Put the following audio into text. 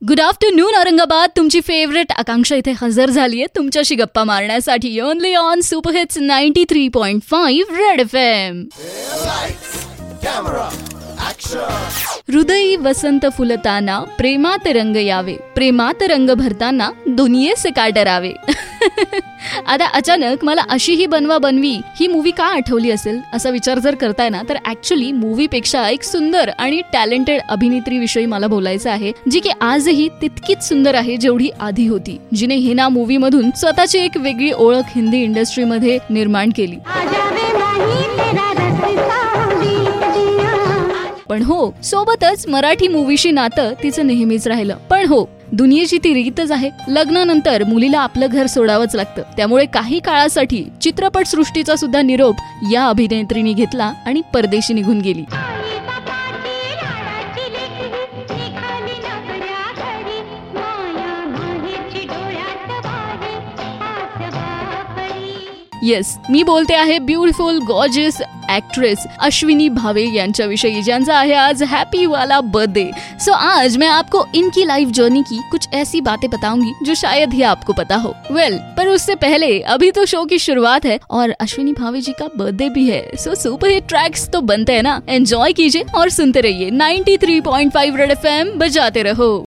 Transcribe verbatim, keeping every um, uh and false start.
Good afternoon Aurangabad. तुमची favourite आकांक्षा इथे हजर झालीये तुमच्याशी गप्पा मारण्यासाठी only on super hits ninety three point five red F M. हृदयी वसंत फुलताना प्रेमात रंग यावे, प्रेमात रंग भरताना दुनियेसे का डरावे. आता अचानक मला अशी ही बनवा बनवी ही मूवी का आठवली असेल असा विचार जर करताय ना, तर ऍक्च्युली मूवीपेक्षा एक सुंदर आणि टॅलेंटेड अभिनेत्री विषयी मला बोलायचं आहे, जी की आजही तितकीच सुंदर आहे जेवढी आधी होती, जिने हिना मूवी मधून स्वतःची एक वेगळी ओळख हिंदी इंडस्ट्रीमध्ये निर्माण केली. पण हो, सोबतच मराठी मूवीशी नातं तिचं नेहमीच राहिलं. पण हो, दुनियेची ती रीतच आहे, लग्नानंतर मुलीला आपलं घर सोडावंच लागतं. त्यामुळे काही काळासाठी चित्रपट सृष्टीचा सुद्धा निरोप या अभिनेत्रीने घेतला आणि परदेशी निघून गेली. येस, मी बोलते आहे beautiful gorgeous actress Ashwini Bhave यांच्याविषयी, ज्यांचा आहे आज हैप्पी वाला बर्थडे. सो आज मैं आपको इनकी लाइफ जर्नी की कुछ ऐसी बातें बताऊंगी जो शायद ही आपको पता हो. वेल well, पर उससे पहले अभी तो शो की शुरुआत है और अश्विनी भावे जी का बर्थडे भी है. सो सुपर हिट ट्रैक्स तो बनते हैं ना, एंजॉय कीजिए और सुनते रहिए ninety three point five red F M, बजाते रहो.